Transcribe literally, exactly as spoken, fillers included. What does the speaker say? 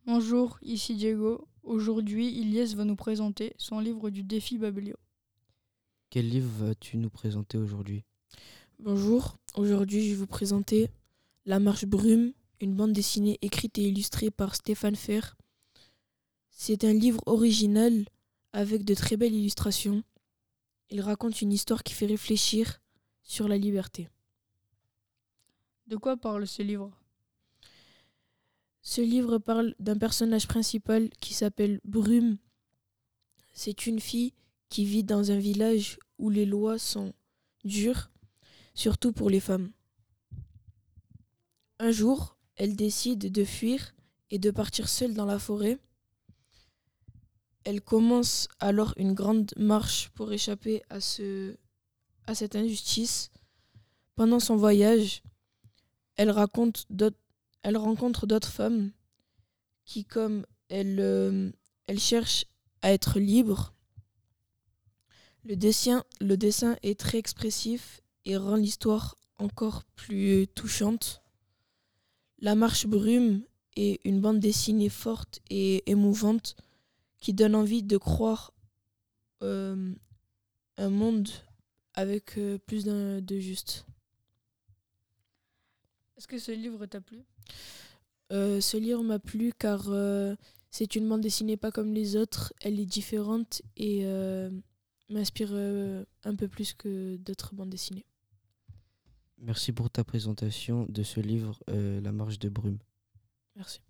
Bonjour, ici Diego. Aujourd'hui, Ilyes va nous présenter son livre du défi Babelio. Quel livre vas-tu nous présenter aujourd'hui? Bonjour, aujourd'hui je vais vous présenter La Marche Brume, une bande dessinée écrite et illustrée par Stéphane Fer. C'est un livre original avec de très belles illustrations. Il raconte une histoire qui fait réfléchir sur la liberté. De quoi parle ce livre? Ce livre parle d'un personnage principal qui s'appelle Brume. C'est une fille qui vit dans un village où les lois sont dures, surtout pour les femmes. Un jour, elle décide de fuir et de partir seule dans la forêt. Elle commence alors une grande marche pour échapper à, ce, à cette injustice. Pendant son voyage, elle, raconte d'autres- elle rencontre d'autres femmes qui, comme elle, euh, elle cherche à être libre. Le dessin, le dessin est très expressif et rend l'histoire encore plus touchante. La Marche Brume est une bande dessinée forte et émouvante qui donne envie de croire euh, un monde avec euh, plus d'un- de juste. Est-ce que ce livre t'a plu? Euh, ce livre m'a plu car euh, c'est une bande dessinée pas comme les autres, elle est différente et euh, m'inspire euh, un peu plus que d'autres bandes dessinées. Merci pour ta présentation de ce livre, euh, La Marche de Brume. Merci.